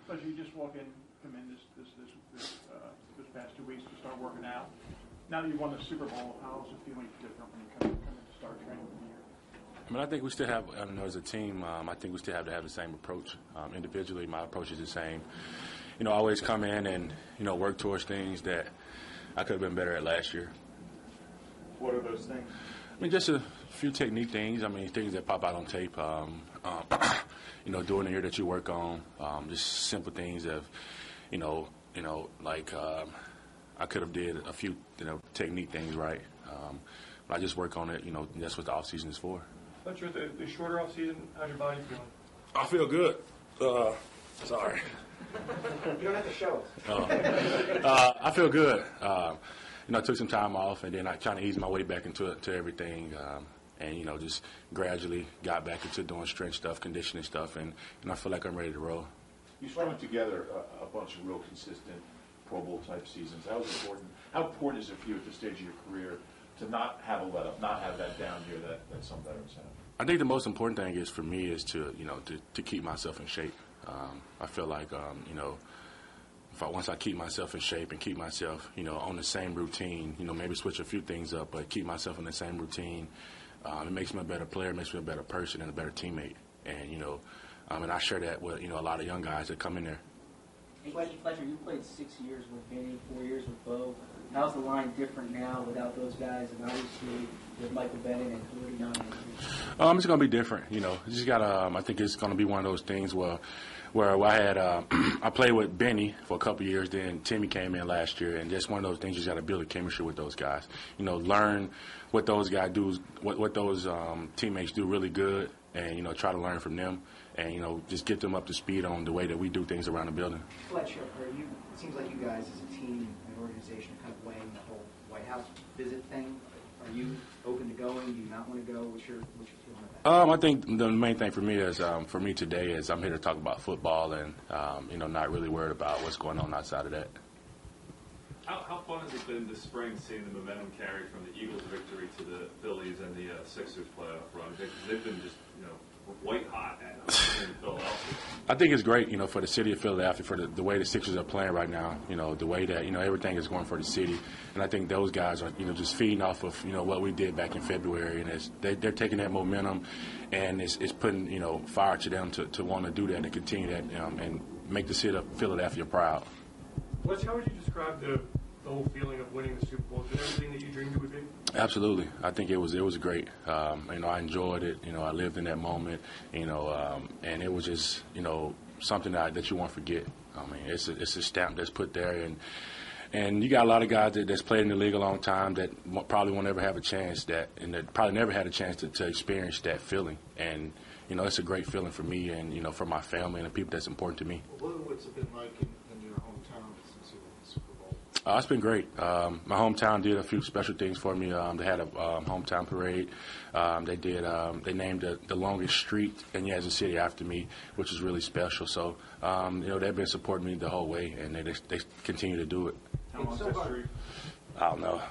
But you just come in this past 2 weeks to start working out. Now that you won the Super Bowl, how's it feeling different when you come in to start training for the year? I mean, I think we still have, I don't know, as a team, I think we still have to have the same approach. Individually, my approach is the same. Always come in and, work towards things that I could have been better at last year. What are those things? I mean, just a few technique things. I mean, things that pop out on tape. During the year that you work on, just simple things of, like I could have did a few, technique things right. But I just work on it. That's what the off season is for. But you're the shorter off season. How's your body feeling? I feel good. Sorry. You don't have to show us. I feel good. I took some time off, and then I kind of eased my way back into everything, and just gradually got back into doing strength stuff, conditioning stuff, and I feel like I'm ready to roll. You strung together a bunch of real consistent Pro Bowl type seasons. How important is it for you at this stage of your career to not have a let up, not have that down year that some veterans have? I think the most important thing is for me is to keep myself in shape. I feel like once I keep myself in shape and keep myself on the same routine, maybe switch a few things up, but keep myself in the same routine, it makes me a better player, it makes me a better person and a better teammate. And and I share that with a lot of young guys that come in there. Hey, Fletcher, you played 6 years with Vinny, 4 years with Bo. How's the line different now without those guys, and obviously with Michael Bennett and Jordy Young? It's going to be different. Just got. I think it's going to be one of those things where I had I played with Benny for a couple of years. Then Timmy came in last year, and just one of those things you got to build a chemistry with those guys. Learn what those guys do, what those teammates do really good, and try to learn from them, and just get them up to speed on the way that we do things around the building. Fletcher, it seems like you guys as a team and organization are kind of weighing the whole White House visit thing. Are you open to going? Do you not want to go? What's your feeling about that? I think the main thing for me is for me today is I'm here to talk about football and not really worried about what's going on outside of that. How fun has it been this spring seeing the momentum carry from the Eagles' victory to the Phillies and the Sixers playoff run? They've been just white hot in Philadelphia. I think it's great, for the city of Philadelphia, for the way the Sixers are playing right now, the way that, everything is going for the city. And I think those guys are, just feeding off of, what we did back in February. And they're taking that momentum, and it's putting, fire to them to want to do that and continue that and make the city of Philadelphia proud. How would you describe the whole feeling of winning the Super Bowl? Is it everything that you dreamed it would be? Absolutely. I think it was great. I enjoyed it. I lived in that moment. And it was just something that you won't forget. I mean, it's a stamp that's put there, and you got a lot of guys that's played in the league a long time that probably won't ever have a chance that probably never had a chance to experience that feeling. And it's a great feeling for me and for my family and the people that's important to me. What's it been like in your hometown since you won the Super Bowl? It's been great. My hometown did a few special things for me. They had a hometown parade. They named the longest street in Yazoo City after me, which is really special. So, they've been supporting me the whole way, and they continue to do it. How long is that street? I don't know.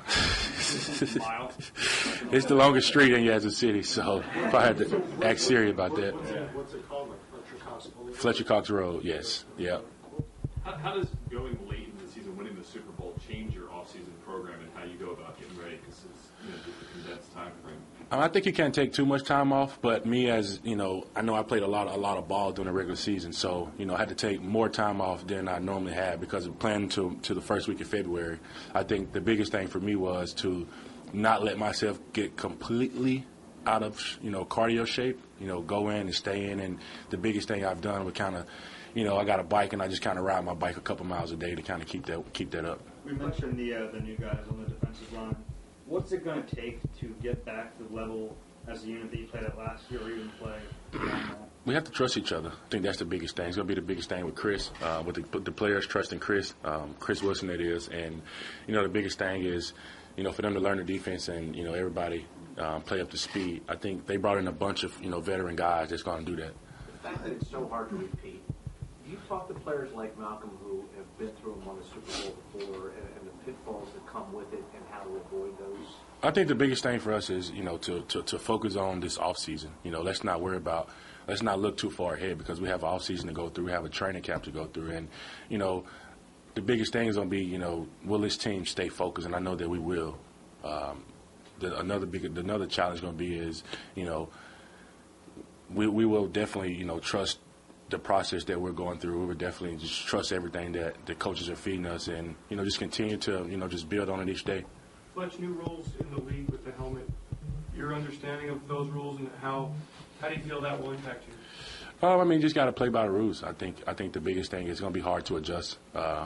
Miles? It's the longest street in Yazoo City, so if I had to act serious about that. What's it called, like Fletcher Cox Boulevard? Fletcher Cox Road, yes. Yeah. How does going late in the season, winning the Super Bowl, change your off-season program and how you go about getting ready? Because it's just a condensed time frame. I think you can't take too much time off, but me as, I know I played a lot of ball during the regular season, so, I had to take more time off than I normally had because of planning to the first week of February. I think the biggest thing for me was to not let myself get completely out of, cardio shape, go in and stay in, and the biggest thing I've done was kind of, I got a bike and I just kind of ride my bike a couple miles a day to kind of keep that up. We mentioned the new guys on the defensive line. What's it going to take to get back to the level as a unit that you played at last year or even play beyond that? We have to trust each other. I think that's the biggest thing. It's going to be the biggest thing with Chris, with the players trusting Chris Wilson it is. And, the biggest thing is, for them to learn the defense and, everybody play up to speed. I think they brought in a bunch of, veteran guys that's going to do that. The fact that it's so hard to repeat, do you talk to players like Malcolm who have been through and won the Super Bowl before and the pitfalls that come with it and how to avoid those? I think the biggest thing for us is, to focus on this off season. Let's not worry about let's not look too far ahead because we have an off season to go through. We have a training camp to go through, and the biggest thing is going to be will this team stay focused? And I know that we will. Another challenge going to be is we will definitely trust the process that we're going through. We would definitely just trust everything that the coaches are feeding us, and just continue to just build on it each day. Fletch, new rules in the league with the helmet. Your understanding of those rules and how do you feel that will impact you? I mean, just got to play by the rules. I think the biggest thing is going to be hard to adjust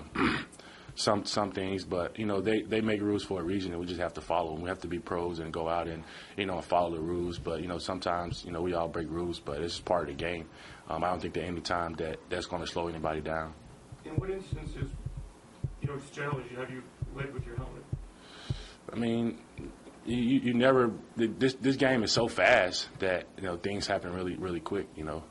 some things, but they make rules for a reason, and we just have to follow them. We have to be pros and go out and and follow the rules. But sometimes we all break rules, but it's just part of the game. I don't think that any time that's going to slow anybody down. In what instances, just generally, have you led with your helmet? I mean, you never. This game is so fast that things happen really really quick.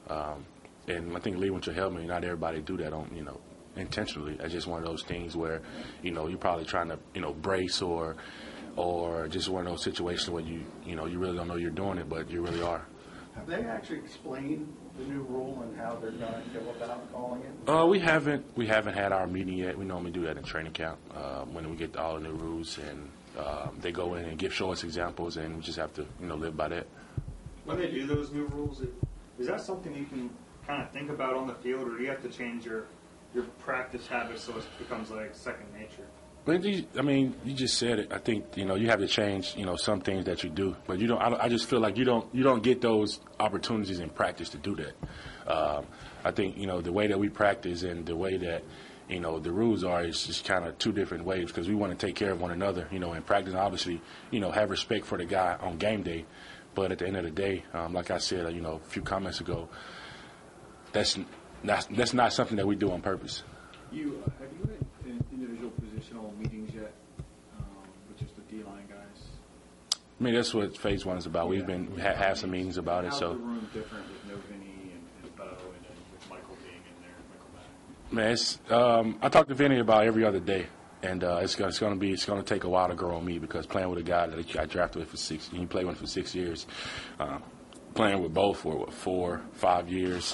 And I think leading with your helmet, not everybody do that on intentionally. It's just one of those things where you're probably trying to brace or just one of those situations where you really don't know you're doing it, but you really are. Have they actually explained the new rule and how they're going to go about calling it? We haven't had our meeting yet. We normally do that in training camp when we get all the new rules, and they go in and show us examples, and we just have to live by that. When they do those new rules, is that something you can kind of think about on the field, or do you have to change your practice habits so it becomes like second nature? But you just said it. I think you have to change some things that you do, but you don't. I just feel like you don't get those opportunities in practice to do that. I think the way that we practice and the way that the rules are is just kind of two different ways because we want to take care of one another. In practice, obviously, have respect for the guy on game day, but at the end of the day, like I said, a few comments ago, that's not something that we do on purpose. Have you had individual positional meetings yet with just the D-line guys? I mean, that's what Phase 1 is about. We've had some meetings about it. How's So, the room different with no Vinny and Bo and then with Michael being in there, Michael Mack? man, I talk to Vinny about every other day, and it's going to take a while to grow on me because playing with a guy that I drafted with he played with for 6 years, playing with Bo for 4, 5 years,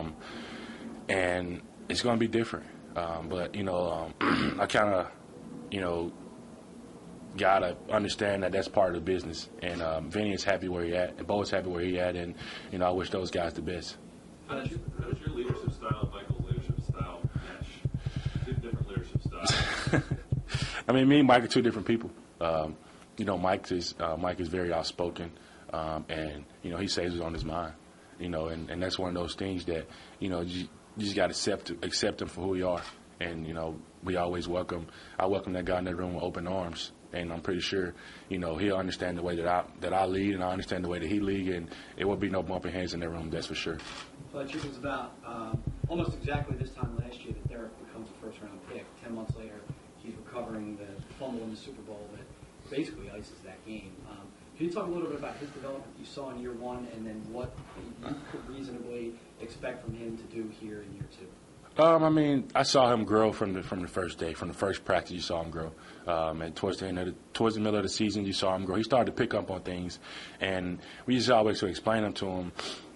and it's going to be different. But I kind of gotta understand that that's part of the business. And Vinny is happy where he at, and Bo is happy where he at, and I wish those guys the best. How does your leadership style and Michael's leadership style mesh? Two different leadership styles. I mean, me and Mike are two different people. Mike is very outspoken, and he says what's on his mind. And that's one of those things that you just got to accept him for who he are. And, we always I welcome that guy in that room with open arms. And I'm pretty sure, he'll understand the way that I lead, and I understand the way that he lead, and it will be no bumping heads in that room, that's for sure. Fletcher, it was about almost exactly this time last year that Derek becomes a first-round pick. 10 months later, he's recovering the fumble in the Super Bowl that basically ices that game. Can you talk a little bit about his development you saw in year one, and then what you could reasonably expect from him to do here in year two? I saw him grow from the first day, from the first practice. You saw him grow, and towards the middle of the season, you saw him grow. He started to pick up on things, and we just always explain them to him.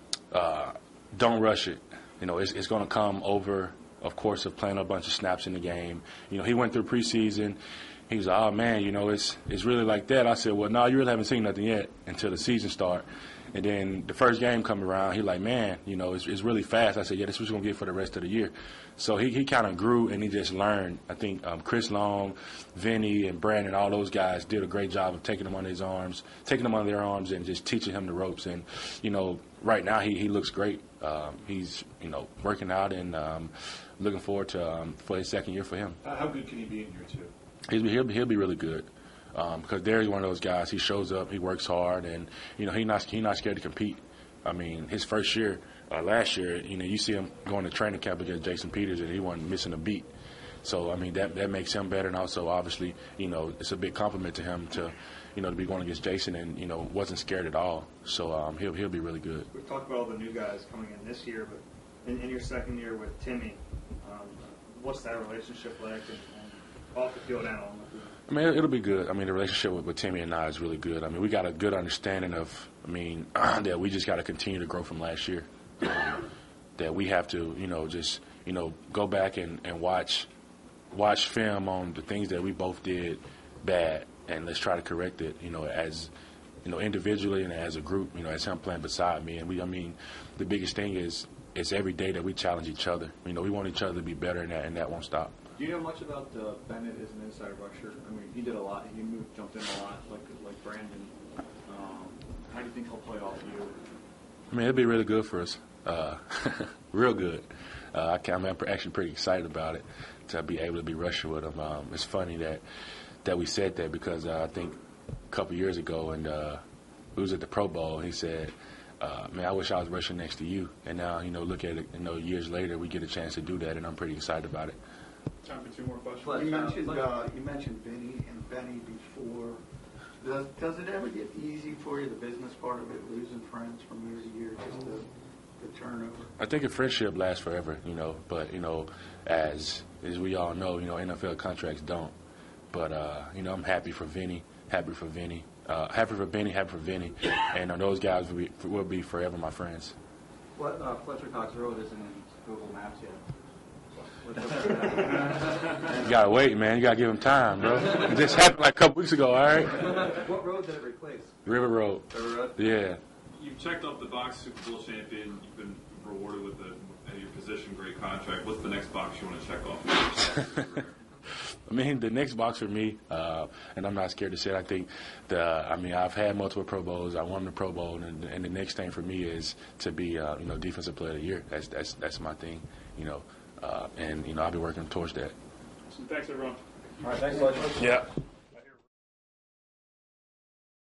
Don't rush it. It's going to come over, of course, of playing a bunch of snaps in the game. He went through preseason. He was like, oh, man, it's really like that. I said, well, no, you really haven't seen nothing yet until the season start. And then the first game come around, he like, man, it's really fast. I said, yeah, this is what we're going to get for the rest of the year. So he kind of grew, and he just learned. I think Chris Long, Vinny, and Brandon, all those guys did a great job of taking him under their arms and just teaching him the ropes. And, right now he looks great. He's, working out and looking forward to for his second year for him. How good can he be in year two? He'll be really good. Because Derek's one of those guys. He shows up, he works hard, and he's not scared to compete. I mean, his first year, last year, you see him going to training camp against Jason Peters, and he wasn't missing a beat. So I mean, that makes him better, and also obviously, it's a big compliment to him to be going against Jason, and wasn't scared at all. So he'll be really good. We've talked about all the new guys coming in this year, but in your second year with Timmy, what's that relationship like, and off the field and on the field? I mean, it'll be good. I mean, the relationship with Timmy and I is really good. I mean, we got a good understanding of, that we just got to continue to grow from last year. that we have to, just, go back and watch film on the things that we both did bad, and let's try to correct it, as, individually and as a group, as him playing beside me. And the biggest thing is it's every day that we challenge each other. We want each other to be better, and that won't stop. Do you know much about Bennett as an inside rusher? I mean, he did a lot. He jumped in a lot, like Brandon. How do you think he'll play off you? It'll be really good for us. Real good. I'm actually pretty excited about it, to be able to be rushing with him. It's funny that we said that, because I think a couple years ago, and we was at the Pro Bowl, and he said, man, I wish I was rushing next to you. And now, look at it, years later, we get a chance to do that, and I'm pretty excited about it. Time for two more questions. You mentioned Vinny and Benny before. Does it ever get easy for you, the business part of it, losing friends from year to year, just the turnover? I think a friendship lasts forever, but, as we all know, NFL contracts don't. But, I'm happy for Vinny, happy for Benny, happy for Vinny, and those guys will be forever my friends. What Fletcher Cox Road isn't in Google Maps yet. You gotta wait, man. You gotta give him time, bro. It just happened like a couple weeks ago, all right? What road did it replace? River Road. River Road? Yeah. You've checked off the box Super Bowl champion. You've been rewarded with your position great contract. What's the next box you want to check off? The next box for me, and I'm not scared to say it, I think I've had multiple Pro Bowls. I won the Pro Bowl, and the next thing for me is to be, Defensive Player of the Year. That's my thing, and I'll be working towards that. So thanks, everyone. All right, thanks, Fletcher. Yeah.